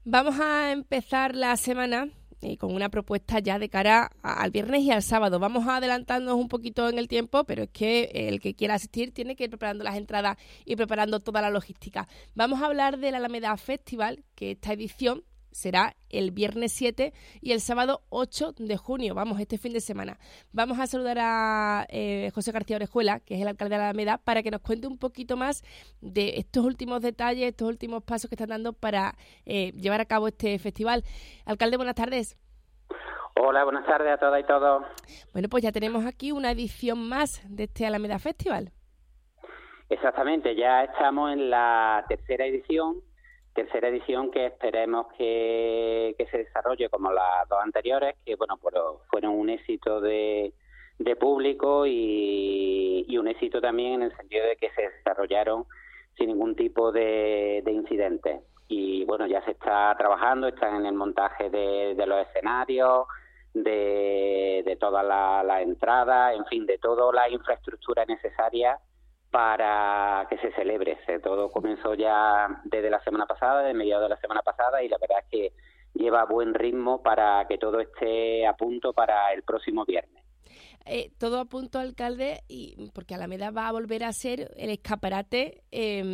Vamos a empezar la semana con una propuesta ya de cara al viernes y al sábado. Vamos a adelantarnos un poquito en el tiempo, pero es que el que quiera asistir tiene que ir preparando las entradas y preparando toda la logística. Vamos a hablar del Alameda Festival, que esta edición será el viernes 7 y el sábado 8 de junio, este fin de semana. Vamos a saludar a José García Orejuela, que es el alcalde de la Alameda, para que nos cuente un poquito más de estos últimos detalles, estos últimos pasos que están dando para llevar a cabo este festival. Alcalde, buenas tardes. Hola, buenas tardes a todas y todos. Bueno, pues ya tenemos aquí una edición más de este Alameda Festival. Exactamente, ya estamos en la tercera edición que esperemos que se desarrolle como las dos anteriores, que bueno, pues fueron un éxito de público y un éxito también en el sentido de que se desarrollaron sin ningún tipo de incidentes. Y bueno, ya se está trabajando, están en el montaje de los escenarios, de todas las entradas, en fin, de toda la infraestructura necesaria para que se celebre. Todo comenzó ya desde la semana pasada, de mediados de la semana pasada, y la verdad es que lleva buen ritmo para que todo esté a punto para el próximo viernes. Todo a punto, alcalde, y porque Alameda va a volver a ser el escaparate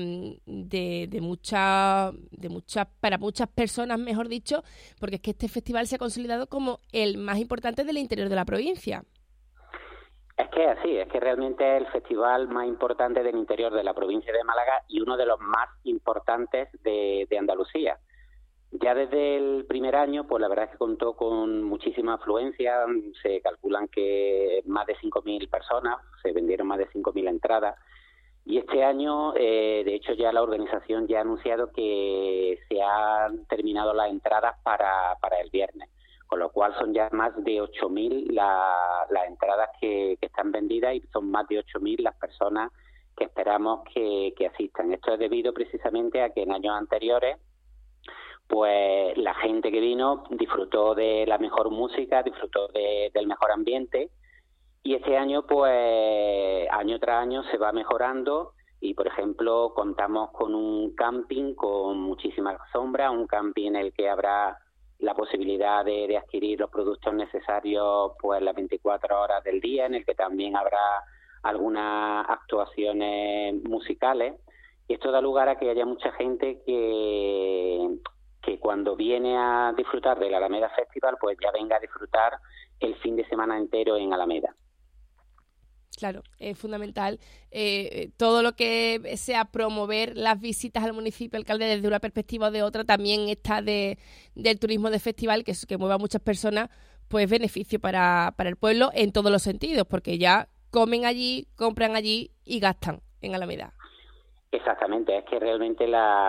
para muchas personas, mejor dicho, porque es que este festival se ha consolidado como el más importante del interior de la provincia. Es que así, es que realmente es el festival más importante del interior de la provincia de Málaga y uno de los más importantes de Andalucía. Ya desde el primer año, pues la verdad es que contó con muchísima afluencia. Se calculan que más de 5.000 personas, se vendieron más de 5.000 entradas. Y este año, de hecho, ya la organización ya ha anunciado que se han terminado las entradas para el viernes, con lo cual son ya más de 8.000 las entradas que están vendidas y son más de 8.000 las personas que esperamos que asistan. Esto es debido precisamente a que en años anteriores pues la gente que vino disfrutó de la mejor música, disfrutó del mejor ambiente, y este año pues año tras año se va mejorando y por ejemplo contamos con un camping con muchísimas sombras, un camping en el que habrá la posibilidad de adquirir los productos necesarios pues las 24 horas del día, en el que también habrá algunas actuaciones musicales, y esto da lugar a que haya mucha gente que cuando viene a disfrutar del Alameda Festival, pues ya venga a disfrutar el fin de semana entero en Alameda. Claro, es fundamental todo lo que sea promover las visitas al municipio, alcalde, desde una perspectiva o de otra, también está del turismo de festival, que mueva a muchas personas, pues beneficio para el pueblo en todos los sentidos, porque ya comen allí, compran allí y gastan en Alameda. Exactamente, es que realmente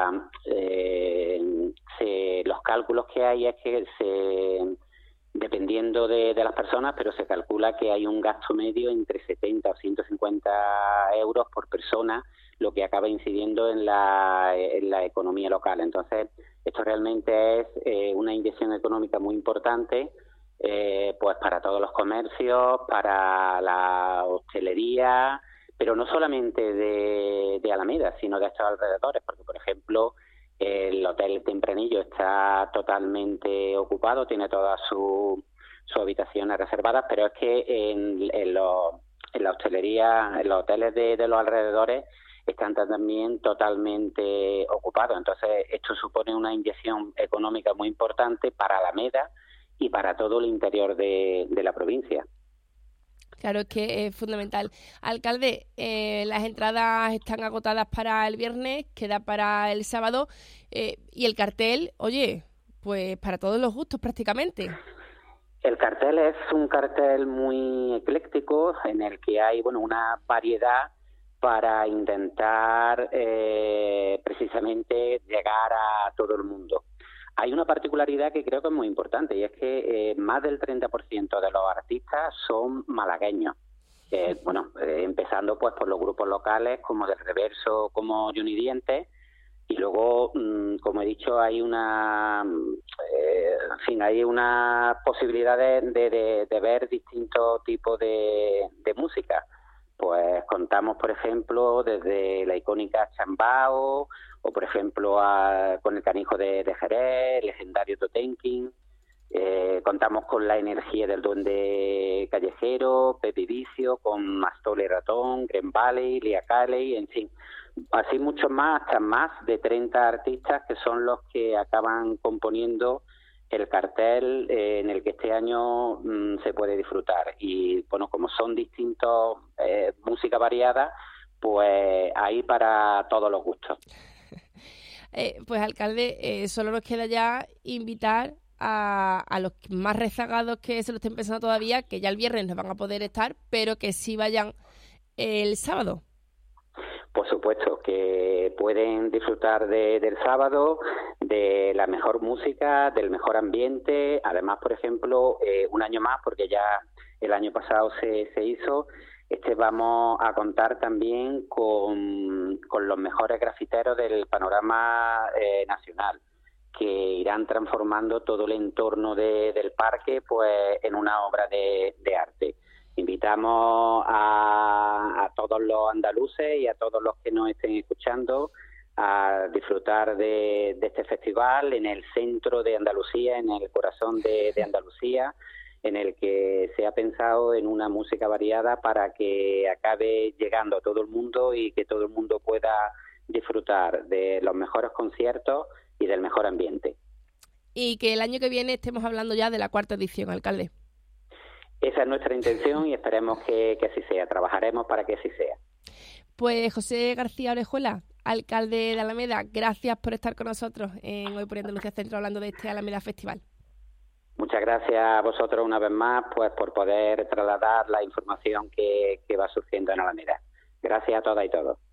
los cálculos que hay es que dependiendo de las personas, pero se calcula que hay un gasto medio entre 70 o 150 euros por persona, lo que acaba incidiendo en la economía local. Entonces, esto realmente es una inyección económica muy importante, pues para todos los comercios, para la hostelería, pero no solamente de Alameda, sino de estos alrededores, porque, por ejemplo, el Hotel Tempranillo está totalmente ocupado, tiene todas sus habitaciones reservadas, pero es que en la hostelería, en los hoteles de los alrededores, están también totalmente ocupados. Entonces, esto supone una inyección económica muy importante para Alameda y para todo el interior de la provincia. Claro, es que es fundamental. Alcalde, las entradas están agotadas para el viernes, queda para el sábado, y el cartel, oye, pues para todos los gustos prácticamente. El cartel es un cartel muy ecléctico en el que hay una variedad para intentar precisamente llegar a todo el mundo. Hay una particularidad que creo que es muy importante, y es que más del 30% de los artistas son malagueños. Empezando pues por los grupos locales como Del Reverso, como Johnny Dientes, y luego, como he dicho, hay una posibilidad de ver distintos tipos de música. Pues contamos, por ejemplo, desde la icónica Chambao o por ejemplo con el Canijo de Jerez, el legendario Totenkin. Contamos con la energía del Duende Callejero, Pepe Vicio, con Mastole y Ratón, Green Valley, Lia Caley, en fin, así muchos más, hasta más de 30 artistas que son los que acaban componiendo el cartel en el que este año se puede disfrutar. Y bueno, como son distintos, música variada, pues hay para todos los gustos. Pues alcalde, solo nos queda ya invitar a los más rezagados que se lo estén pensando todavía, que ya el viernes no van a poder estar, pero que sí vayan el sábado. Por supuesto, que pueden disfrutar del sábado, de la mejor música, del mejor ambiente. Además, por ejemplo, un año más, porque ya el año pasado se hizo, vamos a contar también con los mejores grafiteros del panorama nacional, que irán transformando todo el entorno del parque pues en una obra de arte. Invitamos a todos los andaluces y a todos los que nos estén escuchando a disfrutar de este festival en el centro de Andalucía, en el corazón de Andalucía, en el que se ha pensado en una música variada para que acabe llegando a todo el mundo y que todo el mundo pueda disfrutar de los mejores conciertos y del mejor ambiente. Y que el año que viene estemos hablando ya de la 4ª edición, alcalde. Esa es nuestra intención y esperemos que así sea. Trabajaremos para que así sea. Pues José García Orejuela, alcalde de Alameda, gracias por estar con nosotros en Hoy por Andalucía Centro hablando de este Alameda Festival. Muchas gracias a vosotros una vez más pues por poder trasladar la información que va surgiendo en Alameda. Gracias a todas y todos.